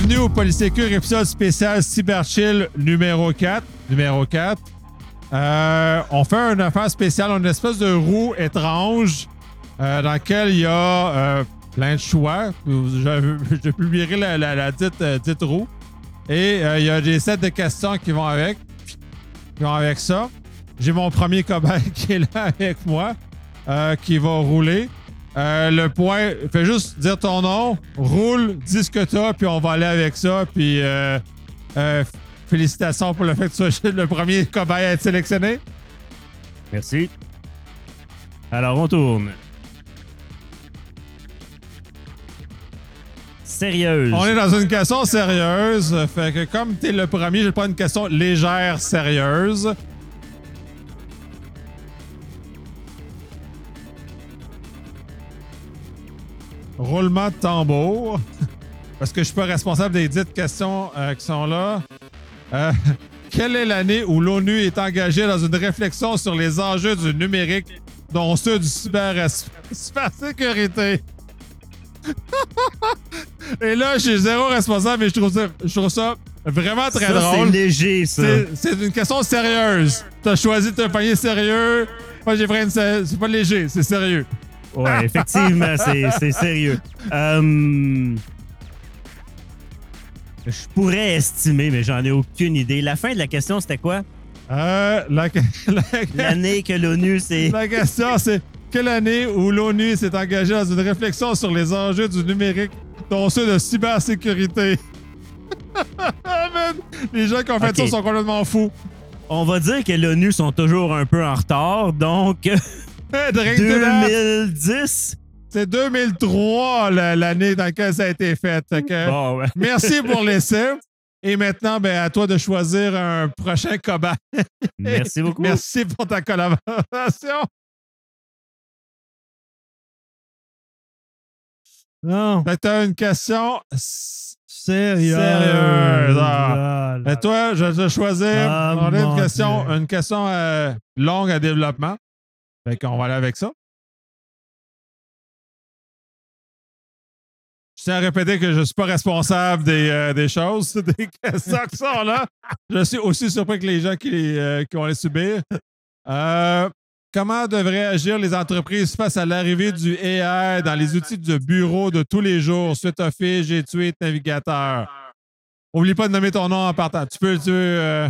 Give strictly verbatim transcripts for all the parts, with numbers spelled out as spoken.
Bienvenue au Polysécure épisode spécial Cyberchill numéro quatre. Numéro quatre. Euh, on fait une affaire spéciale, une espèce de roue étrange euh, dans laquelle il y a euh, plein de choix. Je, je publierai la, la, la dite, euh, dite roue. Et euh, il y a des sets de questions qui vont avec. Qui vont avec ça. J'ai mon premier cobaye qui est là avec moi, euh, qui va rouler. Euh, le point, fais juste dire ton nom, roule, dis ce que t'as, puis on va aller avec ça. Puis euh, euh, félicitations pour le fait que tu sois le premier cobaye à être sélectionné. Merci. Alors, on tourne. Sérieuse. On est dans une question sérieuse. Fait que comme t'es le premier, je vais prendre une question légère, sérieuse. Roulement de tambour. Parce que je suis pas responsable des dites questions euh, qui sont là. Euh, quelle est l'année où l'ONU est engagée dans une réflexion sur les enjeux du numérique, dont ceux du cyber cybersécurité? Et là, je suis zéro responsable et je trouve ça, je trouve ça vraiment très ça, drôle. C'est léger, ça. C'est, c'est une question sérieuse. T'as choisi de te pogner sérieux. Moi, j'ai pris une... C'est pas léger, c'est sérieux. Ouais, effectivement, c'est, c'est sérieux. Euh, je pourrais estimer, mais j'en ai aucune idée. La fin de la question, c'était quoi? Euh, la, la, L'année que l'ONU s'est... La question, c'est quelle année où l'ONU s'est engagée dans une réflexion sur les enjeux du numérique, dont ceux de cybersécurité? Les gens qui ont fait okay. ça sont complètement fous. On va dire que l'ONU sont toujours un peu en retard, donc... deux mille dix? C'est deux mille trois l'année dans laquelle ça a été fait. Que bon, ouais. Merci pour l'essai. Et maintenant, ben, à toi de choisir un prochain cobaye. Merci beaucoup. Merci pour ta collaboration. Non. Tu as une question sérieuse. Sérieuse. Ah. Et toi, je vais choisir. Ah, on a une question, Dieu. une question euh, longue à développement. Fait qu'on va aller avec ça. Je tiens à répéter que je ne suis pas responsable des, euh, des choses, des questions qui sont là. Je suis aussi surpris que les gens qui, euh, qui vont les subir. Euh, comment devraient agir les entreprises face à l'arrivée du A I dans les outils de bureau de tous les jours, suite Office, G Suite, Navigateur? Oublie pas de nommer ton nom en partant. Tu peux... Tu, euh,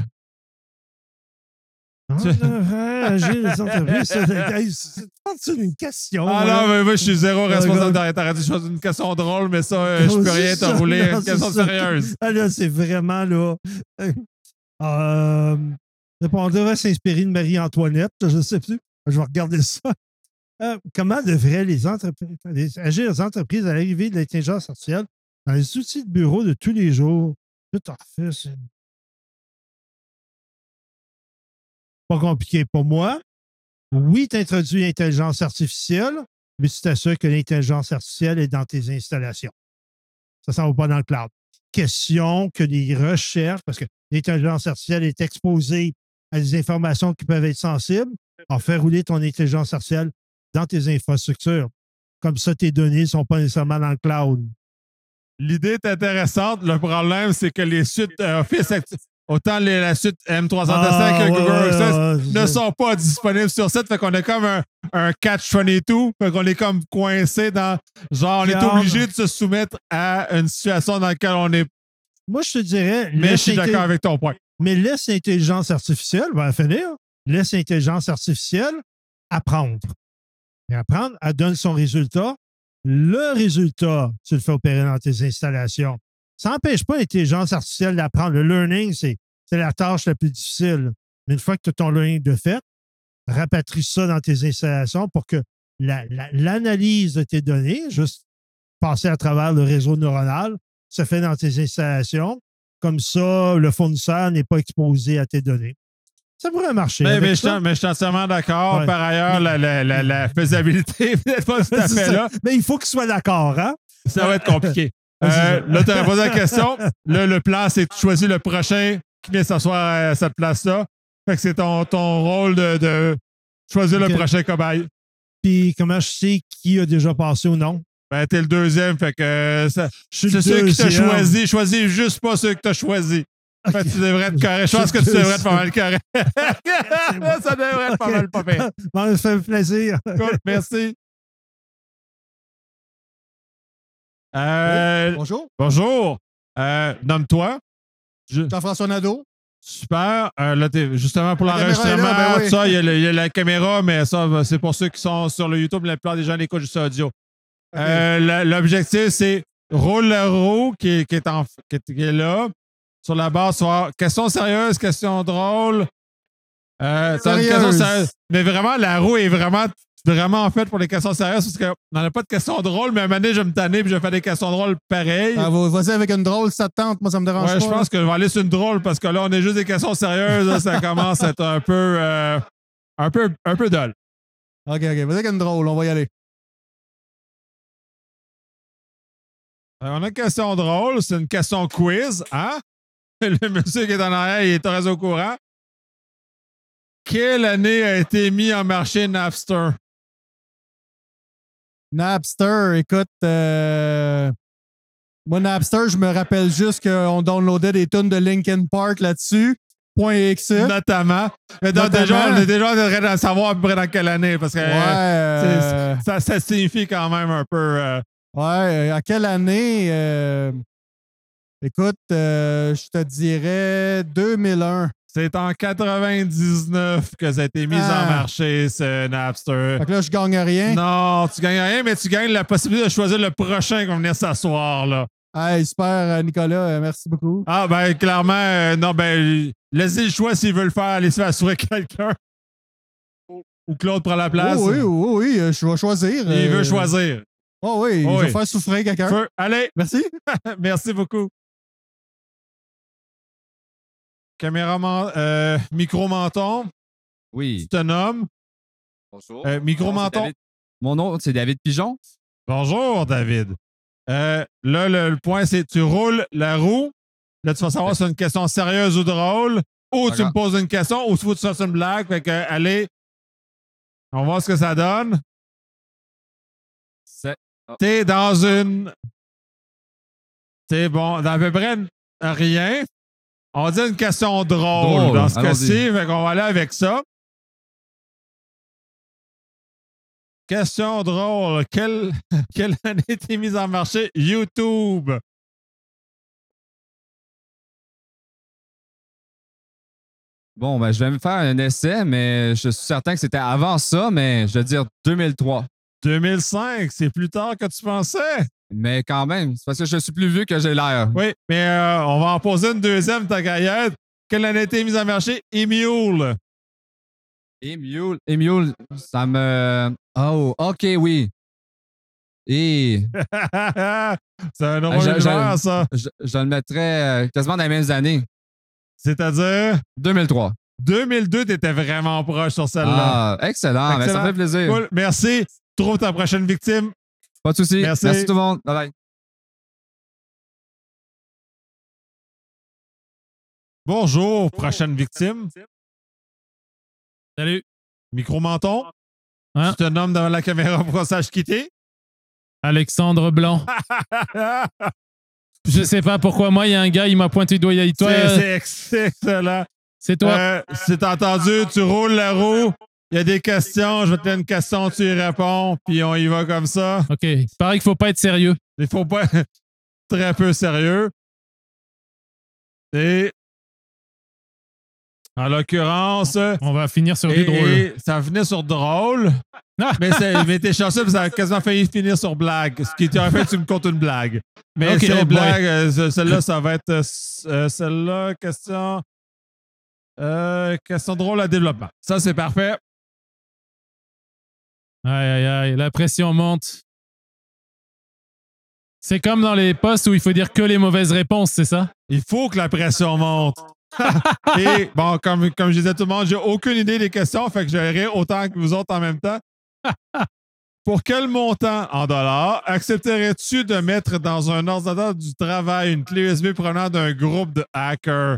On devrait agir les entreprises. C'est pas une question. Ah là. non, mais moi, je suis zéro responsable Ah, d'arrêter. T'aurais dû choisir une question drôle, mais ça, euh, je peux rien te rouler. Une question sérieuse. Ah là, c'est vraiment là. Euh, on devrait s'inspirer de Marie-Antoinette, je ne sais plus. Je vais regarder ça. Euh, comment devraient les entreprises les, agir les entreprises à l'arrivée de l'intelligence artificielle dans les outils de bureau de tous les jours? Tout à fait, c'est pas compliqué pour moi. Oui, tu introduis l'intelligence artificielle, mais tu t'assures que l'intelligence artificielle est dans tes installations. Ça ne s'en va pas dans le cloud. Question que les recherches, parce que l'intelligence artificielle est exposée à des informations qui peuvent être sensibles, en faire rouler ton intelligence artificielle dans tes infrastructures. Comme ça, tes données ne sont pas nécessairement dans le cloud. L'idée est intéressante. Le problème, c'est que les suites euh, Office, autant les, la suite M trois cent cinq Ah, que Google ouais, Access ouais, ne ouais. sont pas disponibles sur site. Fait qu'on est comme un, un catch vingt-deux. Fait qu'on est comme coincé dans... Genre, on est Regarde. obligé de se soumettre à une situation dans laquelle on est... Moi, je te dirais... Mais je laisse suis l'inté- d'accord avec ton point. Mais laisse l'intelligence artificielle, va finir, laisse l'intelligence artificielle apprendre. Et apprendre, elle donne son résultat. Le résultat, tu le fais opérer dans tes installations. Ça n'empêche pas l'intelligence artificielle d'apprendre. Le learning, c'est, c'est la tâche la plus difficile. Mais une fois que tu as ton learning de fait, rapatrie ça dans tes installations pour que la, la, l'analyse de tes données, juste passer à travers le réseau neuronal, se fait dans tes installations. Comme ça, le fournisseur n'est pas exposé à tes données. Ça pourrait marcher. Mais, avec mais, je, ça. mais je suis entièrement d'accord. Ouais. Par ailleurs, la, la, la, la faisabilité n'est pas tout à C'est fait ça. là. Mais il faut qu'il soit d'accord, hein? Ça va être compliqué. Euh, là, tu as posé la question. Là, le plan, c'est de choisir le prochain qui vient s'asseoir à cette place-là. Fait que c'est ton, ton rôle de, de choisir Ok. le prochain cobaye. Puis comment je sais qui a déjà passé ou non? Ben, t'es le deuxième, fait que euh, ça- Je suis c'est le ceux qui t'ont deuxième. choisi. Choisis juste pas ceux que t'as choisis. Fait que tu devrais être correct. Je pense que Je tu suis le devrais être pas mal correct. bon. Ça devrait être pas Ok. mal pas pire. Bon, ça fait plaisir. Cool, merci. Euh, Bonjour, Bonjour. Euh, Nomme-toi. Je- Jean-François Nadeau. Super. Euh, là, t'es- justement, pour La caméra l'enregistrement, est là, ben oui. ça, il y, a le- il y a la caméra, mais ça, ben, c'est pour ceux qui sont sur le YouTube. La plupart des gens l'écoutent juste audio. Ok. Euh, la- L'objectif, c'est roule le roue qui, est- qui, est en- qui est- qui est là. Sur la base, soit question sérieuse, question drôle. Euh, t'as une question Sérieuse. sérieuse. Mais vraiment, la roue est vraiment, vraiment en fait pour les questions sérieuses parce qu'on n'en a pas de questions drôles, mais à un moment donné, je vais me tanner puis je vais faire des questions drôles pareilles. Ah, vous- Vas-y avec une drôle, ça te tente. Moi, ça me dérange Ouais, pas. je pense que je vais aller sur une drôle parce que là, on est juste des questions sérieuses. Là, ça commence à être un peu, euh, un peu, un peu dull. OK, OK. Vas-y avec une drôle, on va y aller. Euh, on a une question drôle, c'est une question quiz, hein? Le monsieur qui est en arrière, il est très au courant. Quelle année a été mis en marché Napster? Napster, écoute, euh, moi, Napster, je me rappelle juste qu'on downloadait des tunes de Linkin Park là-dessus. Point exe. Notamment. Mais donc, Notamment. déjà, on est déjà en train de savoir à peu près dans quelle année, parce que Ouais. euh, euh, c'est- ça, ça signifie quand même un peu. euh, ouais. À quelle année? euh, écoute, euh, je te dirais deux mille un. c'est en quatre-vingt-dix-neuf que ça a été mis Ah. en marché, ce Napster. Fait que là, je gagne rien. Non, tu gagnes rien, mais tu gagnes la possibilité de choisir le prochain qui va venir s'asseoir, là. Hey, super, euh, Nicolas. euh, merci beaucoup. Ah, ben, clairement, euh, non, ben, laissez le choix s'il veut le faire, laissez assurer quelqu'un. Ou Claude prend la place. Oh, oui, oui, oui, euh, je vais choisir. Il euh, veut choisir. Oh oui, Oh je vais oui. faire souffrir quelqu'un. Feu. Allez, Merci. merci beaucoup. Caméra, euh, micro-menton, Oui. tu te nommes. Bonjour. Euh, micro Mon nom, c'est menton. David- Mon nom, c'est David Pigeon. Bonjour, David. Euh, là, le, le point, c'est tu roules la roue. Là, tu vas savoir si c'est une question sérieuse ou drôle. Ou tu D'accord. me poses une question, ou tu veux que tu fasses une blague. Fait que, allez, on va voir ce que ça donne. C'est T'es dans une. T'es bon, dans à peu près rien. On va dire une question drôle, Drôle, dans ce allons-y. cas-ci. Fait qu'on va aller avec ça. Question drôle. Quelle, quelle année a été mise en marché YouTube? Bon, ben, je vais me faire un essai, mais je suis certain que c'était avant ça, mais je vais dire deux mille trois. deux mille cinq, c'est plus tard que tu pensais. Mais quand même, c'est parce que je suis plus vieux que j'ai l'air. Oui, mais euh, on va en poser une deuxième, ta gaillette. Quelle année a été mise en marché? Emule. Emule, Emule, ça me... Oh, OK, oui. Et C'est un drôle Ah, je- univers, je- ça. je, je le mettrais euh, quasiment dans les mêmes années. C'est-à-dire, deux mille trois. deux mille deux, t'étais vraiment proche sur celle-là. Ah, excellent. Ben, ça Excellent. me fait plaisir. Cool, merci. Trouve ta prochaine victime. Pas de souci. Merci. Merci tout le monde. Bye bye. Bonjour, prochaine victime. Salut. Micro-menton. Hein? Tu te nommes devant la caméra pour qu'on sache quitter. Alexandre Blanc. Je sais pas pourquoi moi, il y a un gars, il m'a pointé du doigt. Il a dit, toi, C'est- euh, C'est ex- c'est excellent. c'est toi. Euh, si t'as entendu, tu roules la roue. Il y a des questions. Je vais te donner une question, tu y réponds. Puis on y va comme ça. OK. Il paraît qu'il faut pas être sérieux. Il faut pas être très peu sérieux. Et en l'occurrence, On va finir sur et, du drôle. et ça venait sur drôle. Ah! Mais, c'est- mais t'es chanceux parce que ça a quasiment failli finir sur blague. Ce qui était en fait, tu me comptes une blague. Mais Ok, c'est oh boy. blague. euh, ce- celle-là, ça va être euh, s- euh, celle-là, question. Euh, question drôle à développement. Ça, c'est parfait. Aïe, aïe, aïe. La pression monte. C'est comme dans les postes où il faut dire que les mauvaises réponses, c'est ça? Il faut que la pression monte. Et bon, comme, comme je disais à tout le monde, j'ai aucune idée des questions, fait que je vais rire autant que vous autres en même temps. Pour quel montant en dollars accepterais-tu de mettre dans un ordinateur du travail une clé U S B provenant d'un groupe de hackers?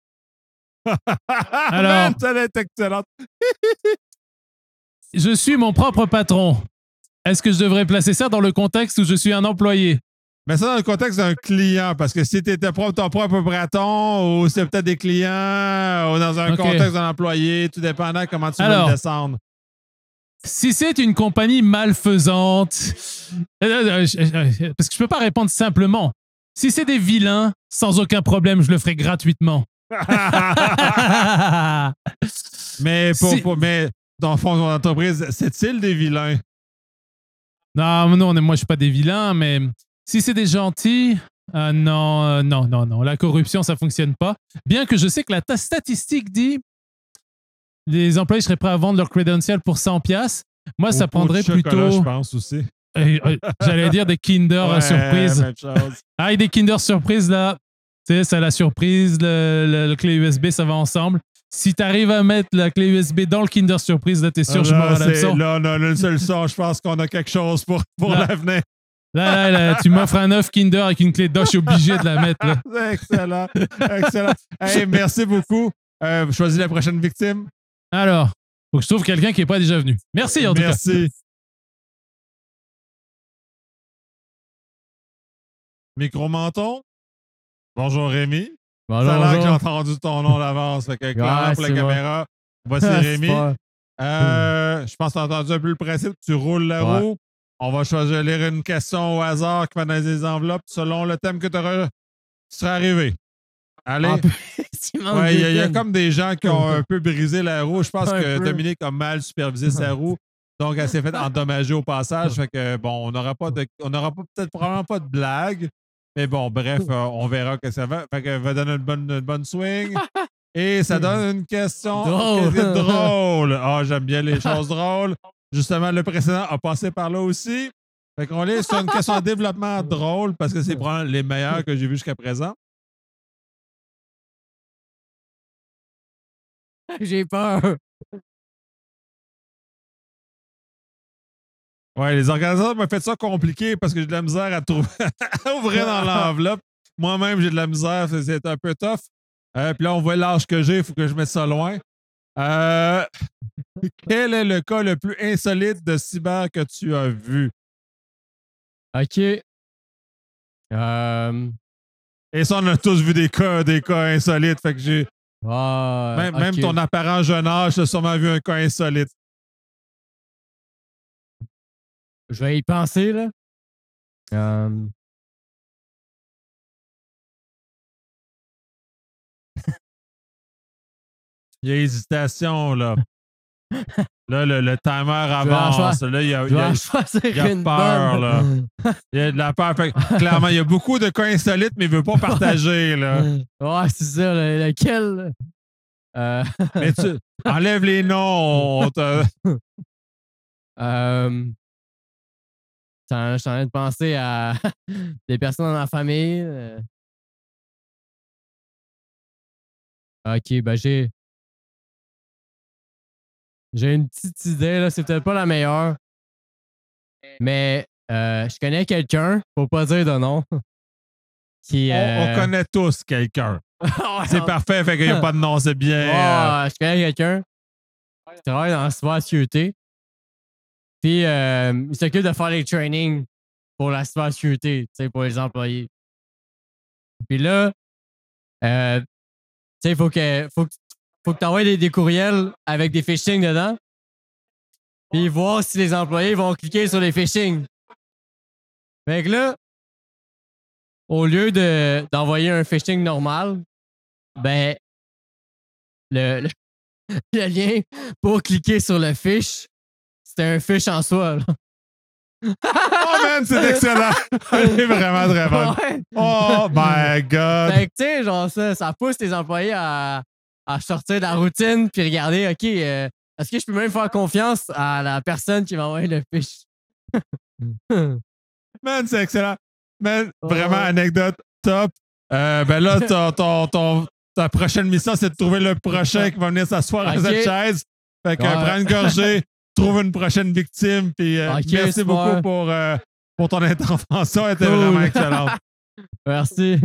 Alors- Man, ça va être excellent. Je suis mon propre patron. est-ce que je devrais placer ça dans le contexte où je suis un employé? Mais ça dans le contexte d'un client, parce que si tu étais propre, ton propre braton, ou c'est peut-être des clients, ou dans un Ok. contexte d'un employé, tout dépendant comment tu veux Alors. le descendre. Si c'est une compagnie malfaisante, euh, euh, je- euh, parce que je peux pas répondre simplement. Si c'est des vilains, sans aucun problème, je le ferai gratuitement. mais, pour, Si- pour- mais dans le fond de mon entreprise, c'est-il des vilains? Non, non, moi je suis pas des vilains, mais si c'est des gentils, euh, non, euh, non, non, non, la corruption ça fonctionne pas. Bien que je sais que la ta- statistique dit les employés seraient prêts à vendre leur credential pour cent piastres. Moi, ça Au pot de prendrait chocolat, plutôt. je pense aussi. Euh, euh, J'allais dire des Kinder Ouais, surprise. même chose. Ah, et des Kinder surprise là. Tu sais, c'est la surprise, le, le- le clé U S B, ça va ensemble. Si tu arrives à mettre la clé U S B dans le Kinder surprise, là, t'es sûr que je Là, m'en c'est- l'hameçon. là, on a une seule sort. Je pense qu'on a quelque chose pour, pour Là. l'avenir. Là, là, là, tu m'offres un œuf Kinder avec une clé dedans, je suis obligé de la mettre. Là. C'est excellent. Excellent. Hey, merci beaucoup. Euh, choisis la prochaine victime. Alors, faut que je trouve quelqu'un qui n'est pas déjà venu. Merci en tout cas. Merci. Micro-menton. Bonjour Rémi. Bonjour, Ça a l'air que j'ai bonjour. entendu ton nom d'avance. Fait que clairement Ouais, pour la c'est moi. caméra, voici Ah, c'est Rémi. pas- Euh, je pense que tu as entendu un peu le principe. Tu roules la Ouais. roue. On va choisir lire une question au hasard qui va dans des enveloppes selon le thème que tu auras- tu seras arrivé. Allez. En plus, il manque Ouais, il y, a- des il y a pins. comme des gens qui ont un peu brisé la roue. Je pense Un que peu. Dominique a mal supervisé sa roue. Donc, elle s'est fait endommager au passage. Fait que, bon, on n'aura pas de, on n'aura pas, peut-être probablement pas de blague. Mais bon, bref, euh, on verra que ça va. Fait que va donner une bonne, une bonne swing. Et ça donne une question Drôle. question drôle. Ah, j'aime bien les choses drôles. Justement, le précédent a passé par là aussi. Fait qu'on est sur une question de développement drôle parce que c'est probablement les meilleurs que j'ai vus jusqu'à présent. J'ai peur. Ouais, les organisateurs m'ont fait ça compliqué parce que j'ai de la misère à trouver, à ouvrir dans l'enveloppe. Moi-même, j'ai de la misère, c'est- c'est un peu tough. Euh, puis là, on voit l'âge que j'ai, il faut que je mette ça loin. Euh, quel est le cas le plus insolite de cyber que tu as vu? OK. Euh... Et ça, on a tous vu des cas, des cas insolites. Fait que j'ai. ah, Même, OK. même ton apparent jeune âge, tu as sûrement vu un cas insolite. Je vais y penser, là. Euh... Il y a hésitation, là. Là, le, le timer vais en avance. choisir- Là, il y a, Je il y vais a- en choisir il y a une peur, bonne. Il y a de la peur. Fait que, clairement, il y a beaucoup de cas insolites, mais il ne veut pas partager. Là. Ouais, c'est ça. le- lequel? Euh... Mais tu enlève les noms. on te- euh... Je suis en train de penser à des personnes dans ma famille. euh. OK, ben j'ai. J'ai une petite idée, là. C'est peut-être pas la meilleure. Mais euh, je connais quelqu'un, faut pas dire de nom. Qui, on, euh, on connaît tous quelqu'un. Ouais, C'est on- parfait, fait qu'il n'y a pas de nom, c'est bien. euh, Ouais, je connais quelqu'un qui travaille dans la cybersécurité. Puis, euh, il s'occupe de faire les trainings pour la cybersécurité, tu sais, pour les employés. Puis là, euh, tu sais, il faut que, faut que, faut que tu envoies des, des courriels avec des phishing dedans. Puis voir si les employés vont cliquer sur les phishing. Fait que là, au lieu de, d'envoyer un phishing normal, ben, le, le, le lien pour cliquer sur le fiche, c'était un fiche en soi. Là. Oh man, c'est excellent! Elle est vraiment très bonne. Ouais. Oh my god! Fait que, tu sais, genre ça, ça pousse les employés à, à sortir de la routine puis regarder, OK, euh, est-ce que je peux même faire confiance à la personne qui m'a envoyé le fiche? Man, c'est excellent. Man, Oh. vraiment, anecdote top. Euh, ben là, ton, ton, ton- ta prochaine mission, c'est de trouver le prochain qui va venir s'asseoir à Ok. cette chaise. Fait que Ouais. prends une gorgée, trouve une prochaine victime, puis euh, Ok, merci super. beaucoup pour, euh, pour ton intervention. Elle était Cool. vraiment excellente. Merci.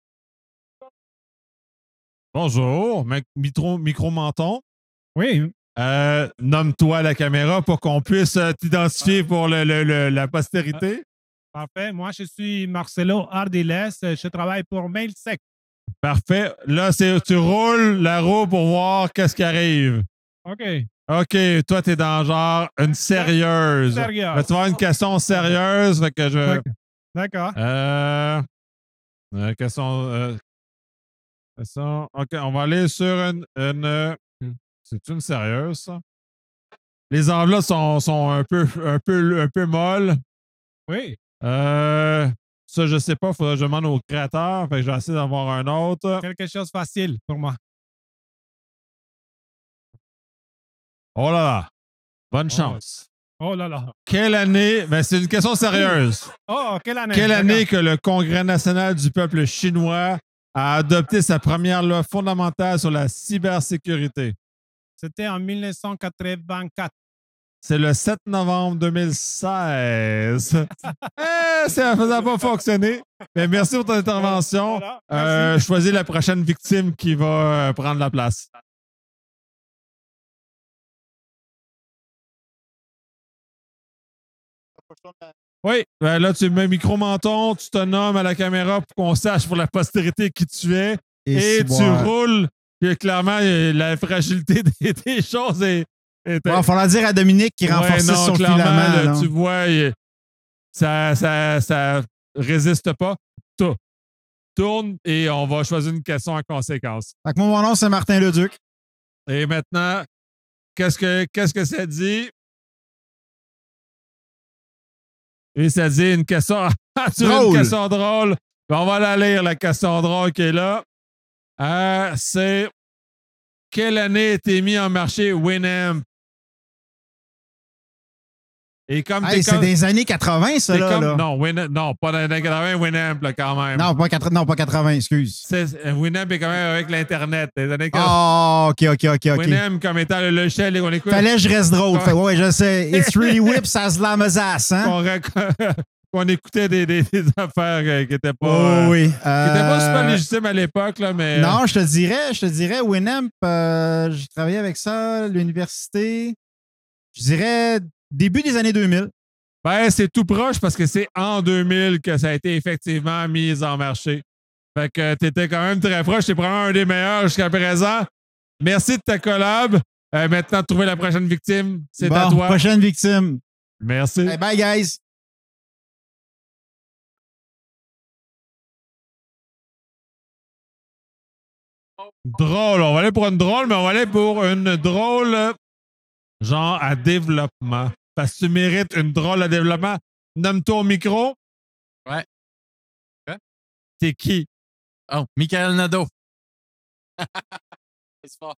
Bonjour, mec- micro, micro-menton. Oui, Euh, nomme-toi à la caméra pour qu'on puisse euh, t'identifier pour le, le- le- la postérité. Parfait. Moi, je suis Marcelo Ardiles. Je travaille pour MailSec. Parfait. Là, c'est tu roules la roue pour voir qu'est-ce qui arrive. OK. OK, toi, t'es dans genre une sérieuse. Sérieuse. Ben, tu vas avoir une question sérieuse, fait que je... D'accord. Euh... euh, question... euh, question... OK, on va aller sur une... une euh, c'est une sérieuse, ça? Les enveloppes sont, sont un, peu, un, peu, un peu molles. Oui. Euh... Ça, je sais pas, il faudrait que je demande au créateur. Fait que je vais essayer d'avoir un autre. Quelque chose de facile pour moi. Oh là là! Bonne chance. Oh là là. Quelle année... Ben, c'est une question sérieuse. Oh, quelle année? Quelle D'accord. année que le Congrès national du peuple chinois a adopté sa première loi fondamentale sur la cybersécurité? C'était en mille neuf cent quatre-vingt-quatre. C'est le sept novembre deux mille seize. eh, ça ne faisait pas fonctionner. Mais merci pour ton intervention. Voilà, Euh, choisis la prochaine victime qui va euh, prendre la place. Oui, ben là, tu mets un micro-menton, tu te nommes à la caméra pour qu'on sache pour la postérité qui tu es. Et, si tu bon, roules. Puis clairement, euh, la fragilité des, des choses est. est Il va falloir dire à Dominique qui Ouais, renforce non, son clairement, filament. là, là. tu vois, il- ça, ça, ça résiste pas. Tou- Tourne et on va choisir une question en conséquence. Fait que moi, mon nom, c'est Martin Leduc. Et maintenant, qu'est-ce que, qu'est-ce que ça dit? Et ça dit une question. Ah, tu veux une Drôle. question drôle? Ben, on va la lire, la question drôle qui est là. Euh, c'est quelle année a été mis en marché Winamp? Et comme Hey, t'es c'est comme, des années quatre-vingts, ça, t'es là. comme- là. non, Winamp, non, pas dans les années quatre-vingts, Winamp, là, quand même. Non, pas quatre- non, pas quatre-vingts, excuse. C'est- euh, Winamp est quand même avec l'Internet. Les années Ah, OK, OK, OK, OK. Winamp comme étant le logiciel qu'on écoute. Fallait que je reste drôle. Ouais. Fait, ouais, je sais. It's really whips as lamazas, hein? qu'on, rac- qu'on écoutait des, des, des affaires euh, qui n'étaient pas, Oh, euh, oui. qui étaient pas super Euh, légitimes à l'époque, là, mais. Non, je te dirais, je te dirais, Winamp, euh, j'ai travaillé avec ça à l'université. Je dirais début des années deux mille. Ben, c'est tout proche parce que c'est en deux mille que ça a été effectivement mis en marché. Fait que t'étais quand même très proche. C'est probablement un des meilleurs jusqu'à présent. Merci de ta collab. Euh, maintenant, trouver la prochaine victime, c'est Bon, à toi. prochaine victime. Merci. Hey, bye, guys. Drôle. On va aller pour une drôle, mais on va aller pour une drôle euh, genre à développement. Parce que tu mérites une drôle à développement. Nomme-toi au micro. Ouais. Quoi? T'es qui? Oh, Michael Nadeau. C'est fort.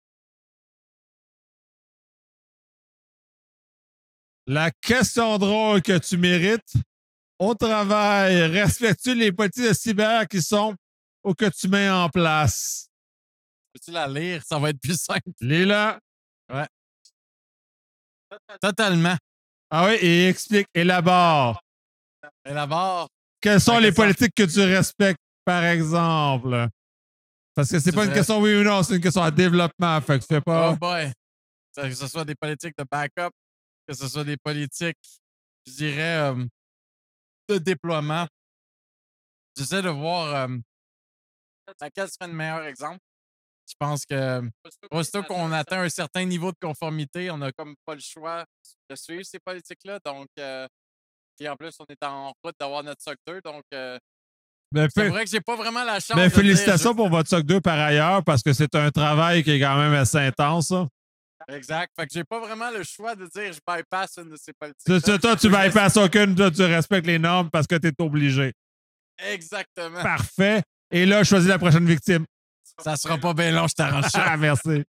La question drôle que tu mérites. Au travail, respectes-tu les politiques de cyber qui sont ou que tu mets en place? Peux-tu la lire? Ça va être plus simple. Lis-la. Ouais. Totalement. Ah oui, et explique, élabore. Élabore. Quelles sont La les question. politiques que tu respectes, par exemple? Parce que c'est Tu pas une dirais- question oui ou non, c'est une question à développement. Fait que fais pas. Oh boy. Que ce soit des politiques de backup, que ce soit des politiques, je dirais, euh, de déploiement. J'essaie de voir euh, laquelle serait le meilleur exemple. Je pense que aussitôt qu'on atteint un certain niveau de conformité, on n'a comme pas le choix de suivre ces politiques-là. Donc, euh, puis en plus, on est en route d'avoir notre S O C deux. Donc, euh, Ben, c'est fé- vrai que j'ai pas vraiment la chance ben, de dire félicitations juste- pour votre S O C deux par ailleurs, parce que c'est un travail qui est quand même assez intense. ça. Exact. Fait que j'ai pas vraiment le choix de dire je bypass une de ces politiques. Tu- tu- toi, tu bypasses aucune, toi, tu respectes les normes parce que tu es obligé. Exactement. Parfait. Et là, choisis la prochaine victime. Ça sera pas bien long, je t'arrange ça. Ah, merci.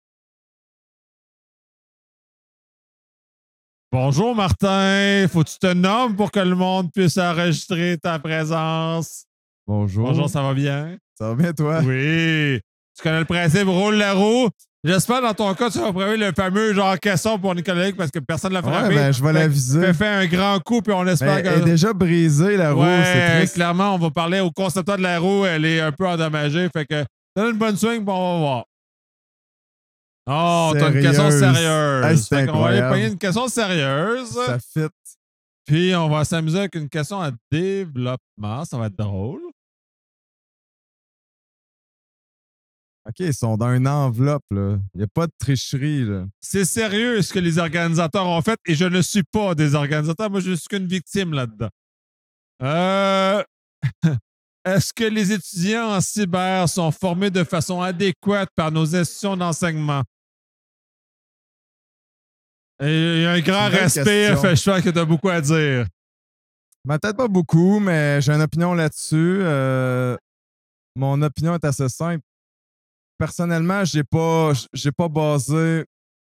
Bonjour, Martin. Faut que tu te nommes pour que le monde puisse enregistrer ta présence. Bonjour. Bonjour, ça va bien? Ça va bien, toi? Oui. Tu connais le principe, roule la roue. J'espère dans ton cas, tu vas prévoir le fameux genre caisson pour Nicolas parce que personne ne l'a Ouais, frappé. ben, je vais Fait- l'aviser. Fais, fais un grand coup puis on espère Mais que. elle est déjà brisée, la roue. C'est Ouais, triste. clairement, on va parler au concepteur de la roue. Elle est un peu endommagée. Fait que donne une bonne swing puis on va voir. Oh, t'as une question Sérieuse. sérieuse. Hey, c'est Fait qu'on va aller incroyable. pogner une question sérieuse. Ça fit. Puis on va s'amuser avec une question à développement. Ça va être drôle. OK, ils sont dans une enveloppe, là. Il n'y a pas de tricherie, là. C'est sérieux ce que les organisateurs ont fait et je ne suis pas des organisateurs. Moi, je ne suis qu'une victime là-dedans. Euh... Est-ce que les étudiants en cyber sont formés de façon adéquate par nos institutions d'enseignement? Et il y a un grand C'est une bonne respect, question. fait je crois que tu as beaucoup à dire. Ben, peut-être pas beaucoup, mais j'ai une opinion là-dessus. Euh, mon opinion est assez simple. Personnellement, j'ai pas, j'ai pas basé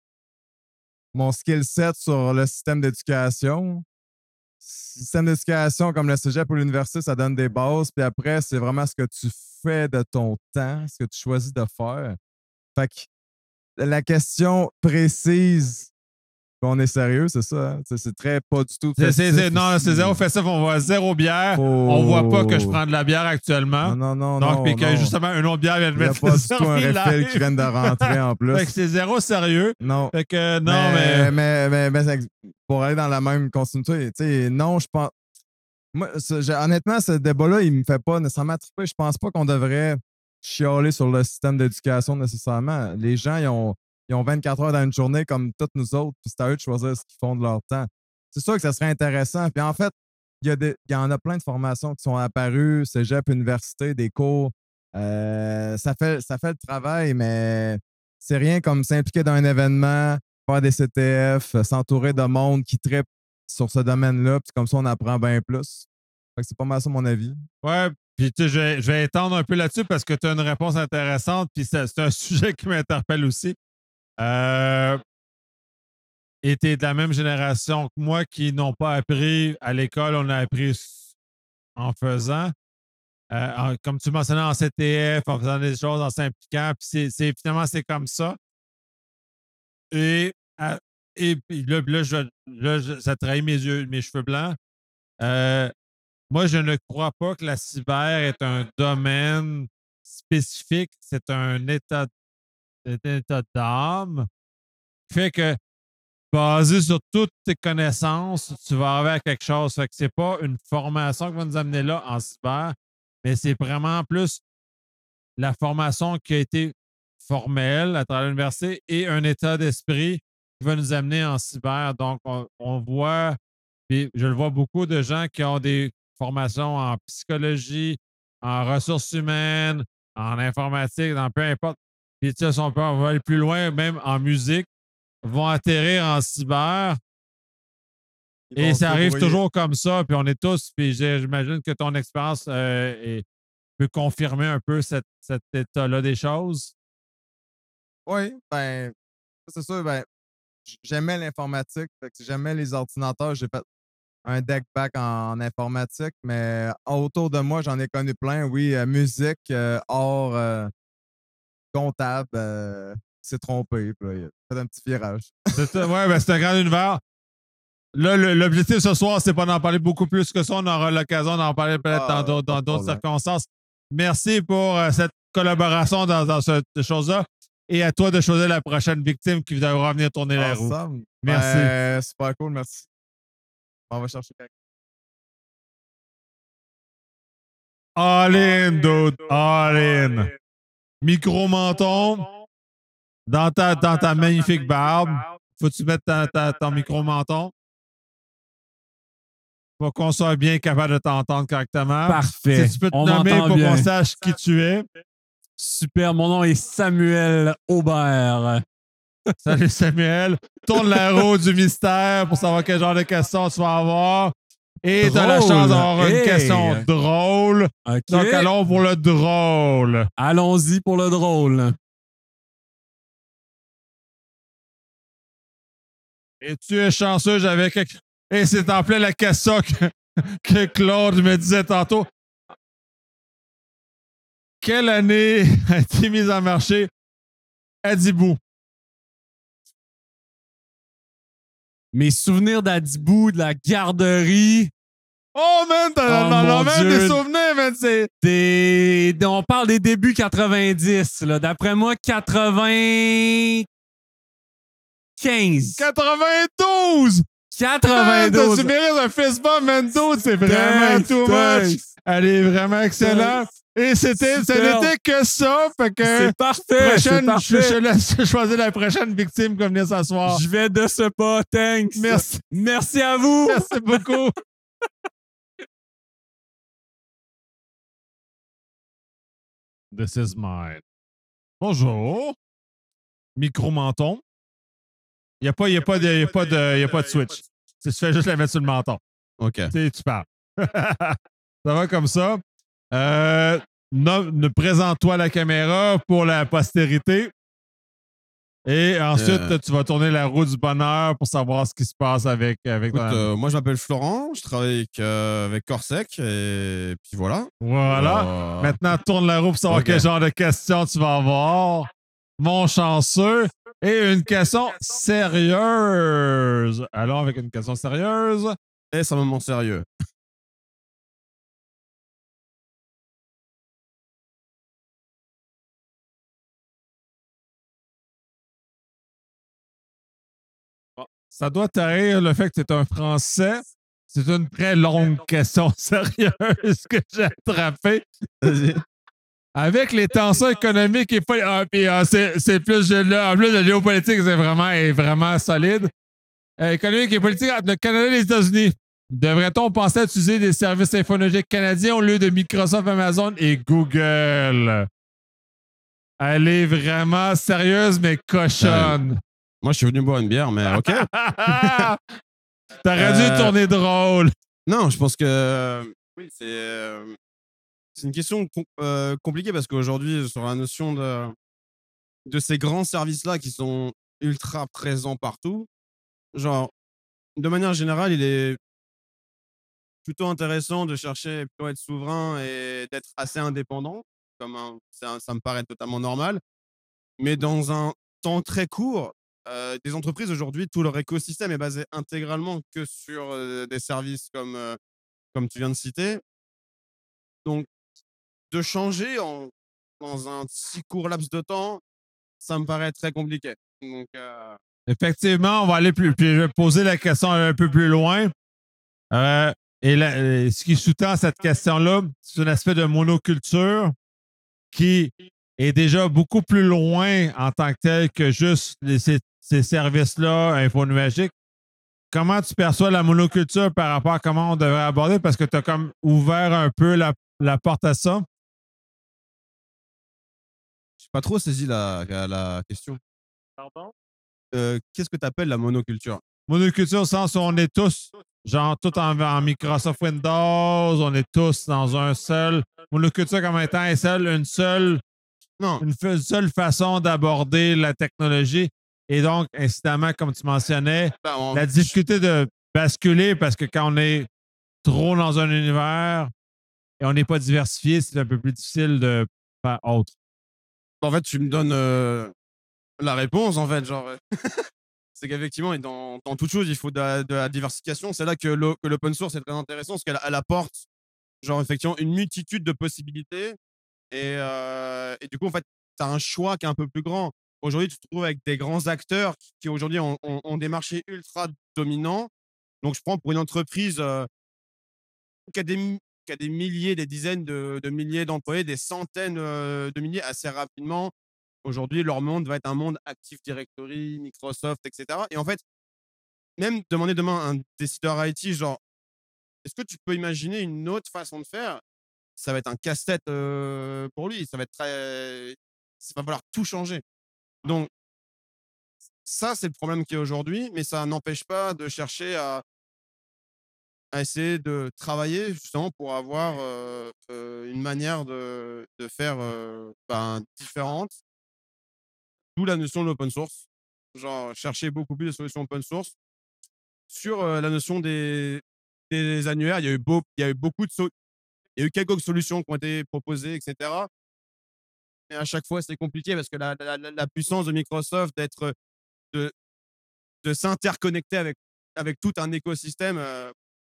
mon skill set sur le système d'éducation. Le système d'éducation, comme le cégep ou l'université, ça donne des bases. Puis après, c'est vraiment ce que tu fais de ton temps, ce que tu choisis de faire. Fait que la question précise, on est sérieux, c'est ça. Hein? C'est, c'est très pas du tout. C'est, c'est, festif c'est- non, ici. c'est zéro festif. On voit zéro bière. Faut- On voit pas que je prends de la bière actuellement. Non, non, non. Donc, non, puis que non. justement, une autre bière vient de Il n'y a mettre pas du tout un servi refill live. qui vient de rentrer en plus. Fait que c'est zéro sérieux. Non. Fait que non, mais. mais... mais, mais- mais pour aller dans la même continuité, tu sais, non, je pense. Moi, ce- j'ai- honnêtement, ce débat-là, il me fait pas nécessairement triper. Je pense pas qu'on devrait chialer sur le système d'éducation nécessairement. Les gens, ils ont, ils ont vingt-quatre heures dans une journée comme toutes nous autres, puis c'est à eux de choisir ce qu'ils font de leur temps. C'est sûr que ça serait intéressant. Puis en fait, il y, a des- il y en a plein de formations qui sont apparues, cégep, université, des cours. Euh, ça, fait, ça fait le travail, mais c'est rien comme s'impliquer dans un événement, faire des C T F, s'entourer de monde qui trippe sur ce domaine-là, puis comme ça, on apprend bien plus. Fait que c'est pas mal ça mon avis. Ouais, puis tu sais, je vais, je vais étendre un peu là-dessus parce que tu as une réponse intéressante, puis c'est, c'est un sujet qui m'interpelle aussi. Euh, et tu es de la même génération que moi qui n'ont pas appris à l'école, on a appris s- en faisant. Euh, en- comme tu mentionnais, en C T F, en faisant des choses, en s'impliquant, puis c'est, c'est- finalement, c'est comme ça. Et, à- et puis là, puis là, je- là, je- ça trahit mes yeux, mes cheveux blancs. Euh, Moi, je ne crois pas que la cyber est un domaine spécifique. C'est un état, c'est un état d'âme qui fait que, basé sur toutes tes connaissances, tu vas arriver à quelque chose. Fait que c'est pas une formation qui va nous amener là en cyber, mais c'est vraiment plus la formation qui a été formelle à travers l'université et un état d'esprit qui va nous amener en cyber. Donc, on, on voit, puis je le vois beaucoup de gens qui ont des formations en psychologie, en ressources humaines, en informatique, dans peu importe. Puis, tu sais, si on peut on va aller plus loin, même en musique, vont atterrir en cyber. Ils Et vont ça se arrive débrouiller. toujours comme ça. Puis, on est tous, puis j'ai- j'imagine que ton expérience euh, est- peut confirmer un peu cette- cet état-là des choses. Oui, ben, c'est sûr, ben, j- j'aimais l'informatique, fait que j'aimais les ordinateurs. J'ai fait un deck back en informatique, mais autour de moi, j'en ai connu plein. Oui, euh, musique, euh, art, euh, comptable, euh, s'est trompé, puis là, il a fait un petit virage. C'est ça, ouais, ben, c'est un grand univers. Là, le- l'objectif ce soir, c'est pas d'en parler beaucoup plus que ça. On aura l'occasion d'en parler peut-être Ah, dans d'autres, pas dans de d'autres problème. circonstances. Merci pour euh, cette collaboration dans, dans cette chose-là. Et à toi de choisir la prochaine victime qui devra venir tourner la roue. Ensemble. Merci. Ben, super cool, merci. On va chercher quelqu'un. All in, dude. All in. Micro-menton dans ta, dans ta magnifique barbe. Faut-tu mettre ta, ta- ton micro-menton? Pour qu'on soit bien capable de t'entendre correctement. Parfait. Si tu peux te On nommer m'entend pour bien. qu'on sache qui tu es. Super, mon nom est Samuel Aubert. Salut Samuel. Tourne la roue du mystère pour savoir quel genre de questions tu vas avoir. Et tu as la Drôle. chance d'avoir une Hey. question drôle. OK. Donc allons pour le drôle. Allons-y pour le drôle. Et tu es chanceux, j'avais quelque... Et c'est en plein la question que, que Claude me disait tantôt. Quelle année a été mise en marché Adibou? Mes souvenirs d'Adibou, de la garderie, Oh man, t'as Oh, t'en as mon même Dieu. des souvenirs, man. C'est... des... on parle des débuts quatre-vingt-dix. là. D'après moi, quatre-vingts... quinze. quatre-vingt-douze! quatre-vingt-douze. Tu mérites un fist bump, Mendo. C'est vraiment Thanks, too thanks. much. Elle est vraiment excellente. Et c'était, ça Super. n'était que ça. Fait que C'est parfait. C'est prochaine, je, parfait. je laisse choisir la prochaine victime qui va venir s'asseoir. Je vais de ce pas. Thanks. Merci. Merci à vous. Merci beaucoup. This is mine. Bonjour. Micro-menton. Il n'y a, pas- y a, pas de- y a, pas de- y a pas de switch. Tu fais juste la mettre sur le menton. OK. Tu sais, tu parles. Ça va comme ça. Euh, no- ne présente-toi à la caméra pour la postérité. Et ensuite, Euh. tu vas tourner la roue du bonheur pour savoir ce qui se passe avec, avec Écoute, ton- euh, moi, je m'appelle Florent. Je travaille avec, euh, avec Corsec. Et puis voilà. Voilà. Euh, Maintenant, tourne la roue pour savoir Ok. quel genre de questions tu vas avoir. Mon chanceux. Et une question sérieuse. Allons avec une question sérieuse. Est-ce un moment sérieux? Ça doit t'arrêter le fait que tu es un Français. C'est une très longue question sérieuse que j'ai attrapée. Avec les tensions économiques et pas. Ah, puis, ah, c'est, c'est plus. Là, en plus, la géopolitique c'est vraiment, est vraiment solide. Euh, économique et politique entre le Canada et les États-Unis. Devrait-on penser à utiliser des services infonologiques canadiens au lieu de Microsoft, Amazon et Google? Elle est vraiment sérieuse, mais cochonne. Moi, je suis venu boire une bière, mais OK. T'aurais dû Euh, tourner drôle. Non, je pense que oui, c'est euh, c'est une question com- euh, compliquée parce qu'aujourd'hui, sur la notion de, de ces grands services-là qui sont ultra présents partout, genre, de manière générale, il est plutôt intéressant de chercher plutôt à être souverain et d'être assez indépendant, comme un- ça, ça me paraît totalement normal. Mais dans un temps très court, euh, des entreprises aujourd'hui, tout leur écosystème est basé intégralement que sur euh, des services comme, euh, comme tu viens de citer. Donc, de changer en, dans un si court laps de temps, ça me paraît très compliqué. Donc, euh, Effectivement, on va aller plus. Puis je vais poser la question un peu plus loin. Euh, et la- euh, ce qui sous-tend cette question-là, c'est un aspect de monoculture qui est déjà beaucoup plus loin en tant que tel que juste les- ces, ces services-là infonuagiques. Comment tu perçois la monoculture par rapport à comment on devrait aborder? Parce que tu as comme ouvert un peu la, la porte à ça. j'ai pas trop saisi la, la, la question. Pardon? Euh, Qu'est-ce que tu appelles la monoculture? Monoculture au sens où on est tous, genre, tout en, en Microsoft Windows, on est tous dans un seul. Monoculture comme étant un seul, une seule, Non. une fa- seule façon d'aborder la technologie. Et donc, incidemment, comme tu mentionnais, Ben, on- la difficulté de basculer parce que quand on est trop dans un univers et on n'est pas diversifié, c'est un peu plus difficile de faire autre. En fait, tu me donnes euh, la réponse, en fait. Genre, euh, c'est qu'effectivement, dans, dans toute chose, il faut de la, de la diversification. C'est là que le- que l'open source est très intéressant parce qu'elle elle apporte, genre, effectivement, une multitude de possibilités. Et, euh, et du coup, en fait, tu as un choix qui est un peu plus grand. Aujourd'hui, tu te trouves avec des grands acteurs qui, qui aujourd'hui, ont, ont- ont des marchés ultra dominants. Donc, je prends pour une entreprise euh, qui, a des, mi- qui a des milliers, des dizaines de, de milliers d'employés, des centaines euh, de milliers assez rapidement. Aujourd'hui, leur monde va être un monde Active Directory, Microsoft, et cetera. Et en fait, même demander demain à un décideur I T, genre, est-ce que tu peux imaginer une autre façon de faire? Ça va être un casse-tête euh, pour lui. Ça va être très. Ça va falloir tout changer. Donc, ça, c'est le problème qu'il y a aujourd'hui, mais ça n'empêche pas de chercher à, à essayer de travailler justement pour avoir euh, euh, une manière de, de faire euh, ben, différente. D'où la notion de l'open source. Genre, chercher beaucoup plus de solutions open source. Sur euh, la notion des, des annuaires, il y a eu, beau, il y a eu beaucoup de so- il y a eu quelques solutions qui ont été proposées, et cetera. Mais à chaque fois, c'est compliqué parce que la, la- la- la puissance de Microsoft d'être de, de s'interconnecter avec, avec tout un écosystème, euh,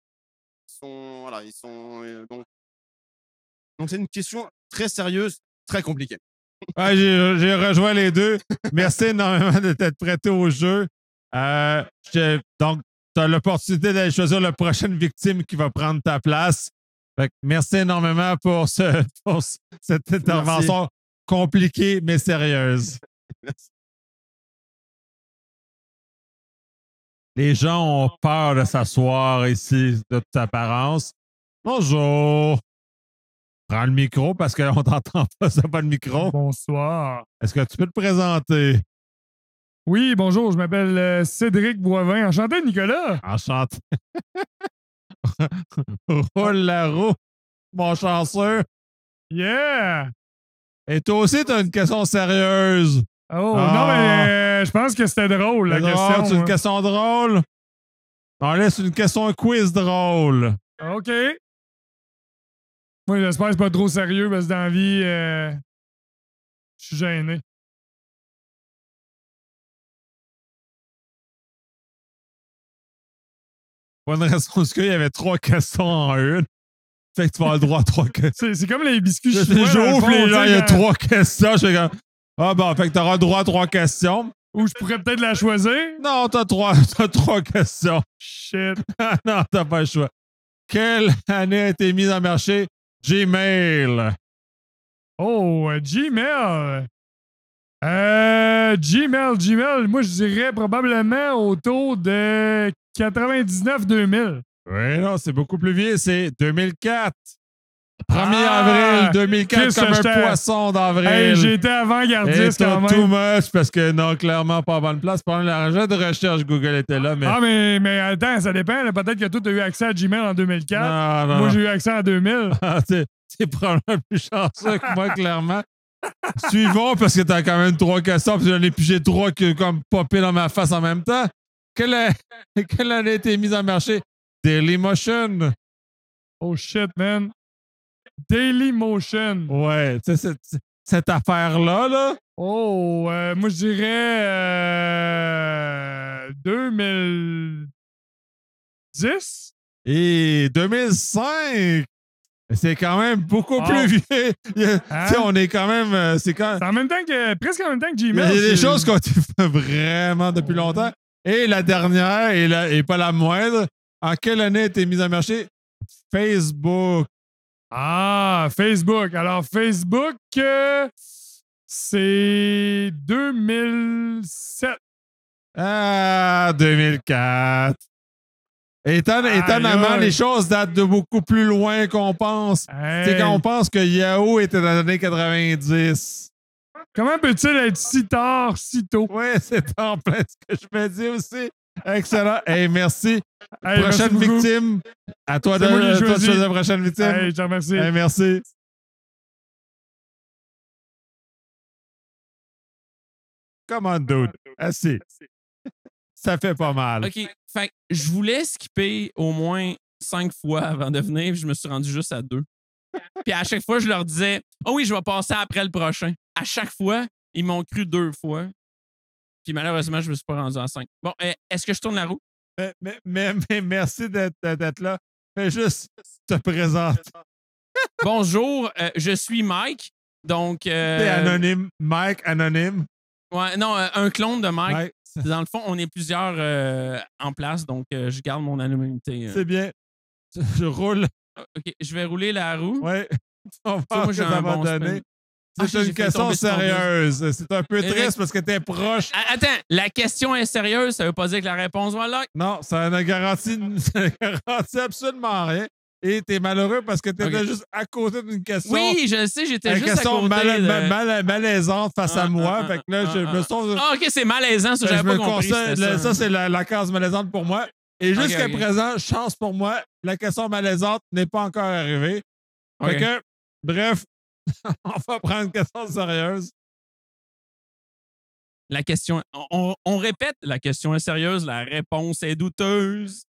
sont, voilà, ils sont, euh, donc, donc c'est une question très sérieuse, très compliquée. Ouais, j'ai, j'ai rejoint les deux. Merci énormément de t'être prêté au jeu. Euh, je- donc, tu as l'opportunité d'aller choisir la prochaine victime qui va prendre ta place. Fait que merci énormément pour, ce, pour ce- cette intervention compliquée mais sérieuse. Les gens ont peur de s'asseoir ici de toute apparence. Bonjour. Prends le micro parce qu'on t'entend pas, ça pas le micro. Bonsoir. Est-ce que tu peux te présenter? Oui, bonjour, je m'appelle euh, Cédric Boivin. Enchanté, Nicolas. Enchanté. Roule la roue, mon chanceux. Yeah! Et toi aussi, tu as une question sérieuse. Oh, Ah. non, mais euh, je pense que c'était drôle, la C'est drôle, question. c'est une hein. question drôle. On laisse une question quiz drôle. OK. Moi, j'espère que c'est pas trop sérieux parce que dans la vie, euh, je suis gêné. Pas une raison parce qu'il y avait trois questions en une. Fait que tu vas avoir le droit à trois questions. C'est c'est comme les biscuits Je chinois. dans le j'ouvre fond, les tu gens, sais, il y a quand- trois questions. Je fais comme, ah bon, fait que t'auras le droit à trois questions. Ou je pourrais peut-être la choisir. Non, t'as trois, t'as trois questions. Shit. Non, t'as pas le choix. Quelle année a été mise en marché Gmail? Oh, euh, Gmail. Euh, Gmail, Gmail, moi, je dirais probablement autour de quatre-vingt-dix-neuf deux mille. Oui, non, c'est beaucoup plus vieux. C'est deux mille quatre. premier Ah! avril deux mille quatre, Chris, comme un j'étais- poisson d'avril. Hey, j'ai été avant-gardiste Et quand t'as too même. much parce que non, clairement pas à bonne place. Pendant l'argent de recherche, Google était là, mais. Ah, mais, mais attends, ça dépend. là. Peut-être que toi, tu as eu accès à Gmail en deux mille quatre. Non, non, Moi, non. j'ai eu accès en deux mille. Ah, t'es, t'es probablement plus chanceux que moi, clairement. Suivons, parce que t'as quand même trois questions, puis j'en ai pigé trois qui ont comme popé dans ma face en même temps. Quelle, a- quelle année a été mise en marché? Dailymotion. Oh shit, man. Dailymotion. Ouais, tu sais, cette, cette affaire-là, là. Oh, euh, moi, je dirais euh, deux mille dix. Et deux mille cinq. C'est quand même beaucoup Oh. plus vieux. Il y a- Hein? Tu sais, on est quand même. euh, C'est quand C'est en même temps que, presque en même temps que Il y Gmail. a des c'est- choses qui ont été faites vraiment depuis longtemps. Et la dernière, et, la- et pas la moindre, en quelle année a été mise en marché? Facebook. Ah, Facebook. Alors, Facebook, euh, c'est deux mille sept. Ah, deux mille quatre. Éton- Aïe, étonnamment, aïe. les choses datent de beaucoup plus loin qu'on pense. Hey. C'est quand on pense que Yahoo était dans les années quatre-vingt-dix. Comment peut-il être si tard, si tôt? Oui, c'est en plein ce que je me dis aussi. Excellent. Hey, merci. Hey, prochaine merci beaucoup. victime. À toi de, C'est moi qui ai à toi de choisi. choisir la prochaine victime. Hey, je te remercie. Hey, merci. Come on, dude. Assez. Ça fait pas mal. OK. Fait que je voulais skipper au moins cinq fois avant de venir, puis je me suis rendu juste à deux. Puis à chaque fois, je leur disais oh oui, je vais passer après le prochain. À chaque fois, ils m'ont cru deux fois. Puis malheureusement, je me suis pas rendu à cinq. Bon, euh, est-ce que je tourne la roue? Mais, mais, mais- mais merci d'être d'être là. Fais juste te présenter. Bonjour, euh, je suis Mike. Donc. euh, T'es anonyme. Mike, anonyme. Ouais, non, euh, un clone de Mike. Mike. Dans le fond, on est plusieurs euh, en place, donc euh, je garde mon anonymité. euh. C'est bien. Je roule. OK, je vais rouler la roue. Ouais. On va Ça, voir moi, ce j'ai que ça un va bon donner. spin. Ah, C'est j'ai une fait question tomber sur ton sérieuse. C'est un peu Eh, triste parce que t'es proche. Ah, attends, la question est sérieuse, ça veut pas dire que la réponse va là. Non, ça ne garantit, ça ne garantit absolument rien. Et t'es malheureux parce que t'étais Ok. juste à côté d'une question. Oui, je le sais, j'étais Une juste à question côté mal- de... ma- mal- malaisante face à Ah, moi. ah, fait que là, ah, je ah, me ah. sens. Ah, OK, c'est malaisant, ça, je j'avais me pas compris. conseille- c'était le- ça. ça, c'est la, la case malaisante pour moi. Et Ok, jusqu'à ok. présent, chance pour moi, la question malaisante n'est pas encore arrivée. Fait Ok. que, bref, on va prendre une question sérieuse. La question... On, on- on répète, la question est sérieuse, la réponse est douteuse.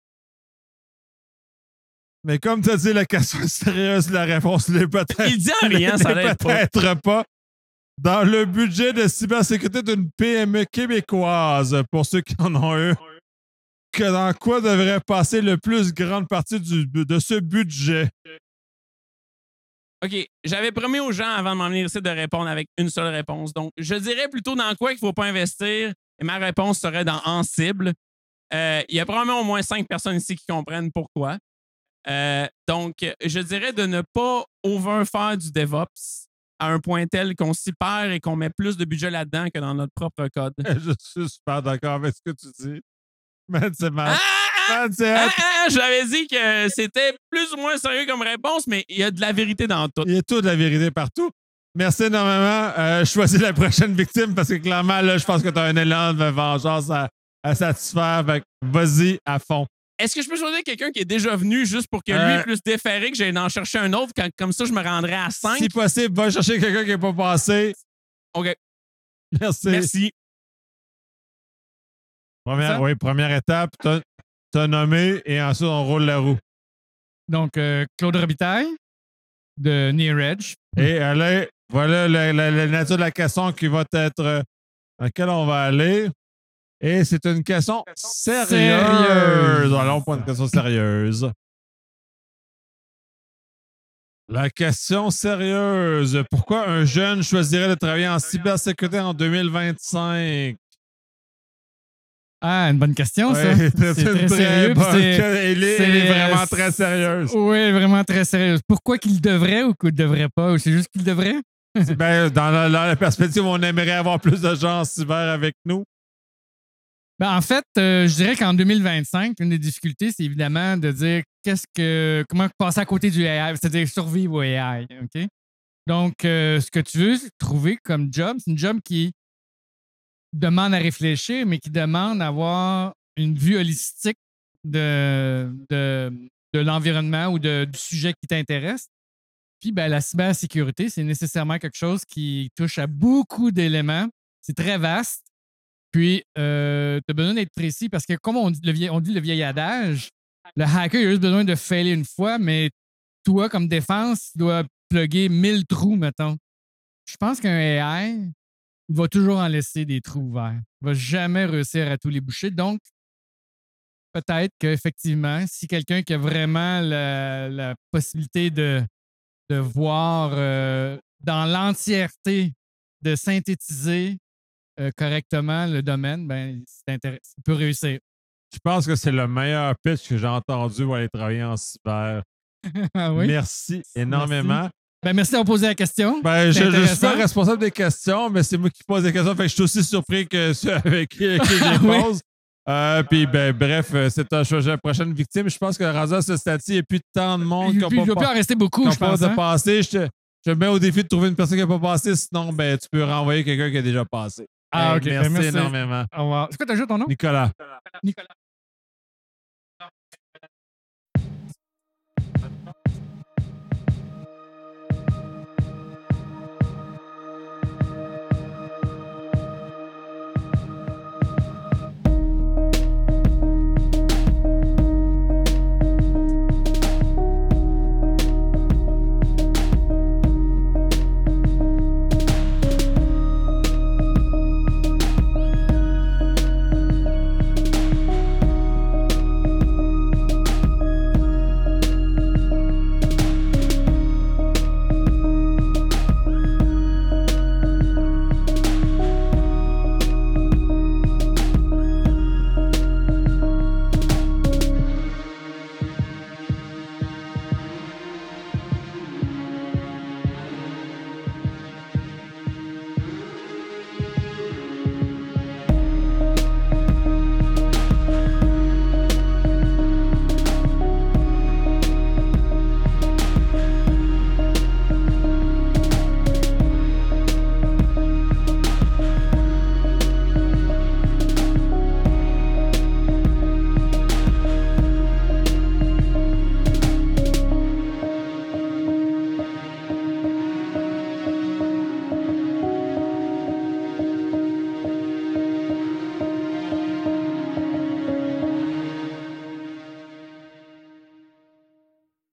Mais comme tu as dit, la question est sérieuse, la réponse l'est peut-être. Il dit en riant, ça l'est l'aide pas. peut-être pas. Dans le budget de cybersécurité d'une P M E québécoise, pour ceux qui en ont eu, que dans quoi devrait passer le plus grande partie du, de ce budget? OK, j'avais promis aux gens avant de m'en venir ici de répondre avec une seule réponse. Donc, je dirais plutôt dans quoi qu'il ne faut pas investir. Et ma réponse serait dans en cible. Euh, il y a probablement au moins cinq personnes ici qui comprennent pourquoi. Euh, donc, je dirais de ne pas overfaire du DevOps à un point tel qu'on s'y perd et qu'on met plus de budget là-dedans que dans notre propre code. Je suis super d'accord avec ce que tu dis. Man, c'est mal. Ah, Man, c'est ah, hot. ah, j'avais dit que c'était plus ou moins sérieux comme réponse, mais il y a de la vérité dans tout. Il y a tout de la vérité partout. Merci énormément. Euh, je choisis la prochaine victime parce que clairement, là, je pense que tu as un élan de vengeance à, à satisfaire. Fait que vas-y à fond. Est-ce que je peux choisir quelqu'un qui est déjà venu juste pour que Euh, lui puisse déférer, que j'aille en chercher un autre, quand- comme ça je me rendrai à cinq? Si possible, va chercher quelqu'un qui n'est pas passé. OK. Merci. Merci. Première, Ça? oui, première étape, t'as t'as nommé et ensuite on roule la roue. Donc, euh, Claude Robitaille de Near Edge. Et allez, voilà la, la- la nature de la question qui va être euh, à laquelle on va aller. Et c'est une question sérieuse. Sérieuse. Allons pour une question sérieuse. La question sérieuse. Pourquoi un jeune choisirait de travailler en cybersécurité en deux mille vingt-cinq? Ah, une bonne question, ça. Ouais, c'est C'est une très très sérieux. bonne puis c'est- que- elle est- c'est, elle est vraiment euh, très sérieuse. Oui, vraiment très sérieuse. Pourquoi qu'il devrait ou qu'il devrait pas? Ou c'est juste qu'il devrait? Ben, dans la, dans la perspective, on aimerait avoir plus de gens en cyber avec nous. Ben, en fait, euh, je dirais qu'en deux mille vingt-cinq, une des difficultés, c'est évidemment de dire qu'est-ce que comment passer à côté du A I, c'est-à-dire survivre au A I. OK? Donc, euh, ce que tu veux trouver comme job, c'est une job qui demande à réfléchir, mais qui demande à avoir une vue holistique de, de, de l'environnement ou de- du sujet qui t'intéresse. Puis, ben, la cybersécurité, c'est nécessairement quelque chose qui touche à beaucoup d'éléments. C'est très vaste. Puis, euh, tu as besoin d'être précis parce que, comme on dit le vieil, on dit le vieil adage, le hacker il a juste besoin de failer une fois, mais toi, comme défense, tu dois plugger mille trous, mettons. Je pense qu'un A I, il va toujours en laisser des trous ouverts. Il va jamais réussir à tous les boucher. Donc, peut-être qu'effectivement, si quelqu'un qui a vraiment la, la possibilité de, de voir euh, dans l'entièreté, de synthétiser euh, correctement le domaine, ben, c'est intéressant. Il peut réussir. Je pense que c'est le meilleur pitch que j'ai entendu pour aller travailler en cyber. Ah oui? Merci énormément. Merci. Ben, merci d'avoir posé la question. Ben, C'est je ne suis pas intéressant. responsable des questions, mais c'est moi qui pose des questions. Fait que je suis aussi surpris que ceux avec qui, qui les Ah oui? pose. Euh, puis, ben, bref, euh, c'est un choix de la prochaine victime. Je pense que rendu à ce stade-ci, il n'y a plus tant de monde Il qui n'a il pas, doit plus pas- en rester beaucoup, qui a je pas pense. de hein? passer. Je te, je te mets au défi de trouver une personne qui n'a pas passé. Sinon, ben, tu peux renvoyer quelqu'un qui a déjà passé. Ah, Hey, OK. Ben, Merci, merci. énormément. Au revoir. C'est quoi, t'as juste ton nom? Nicolas. Nicolas.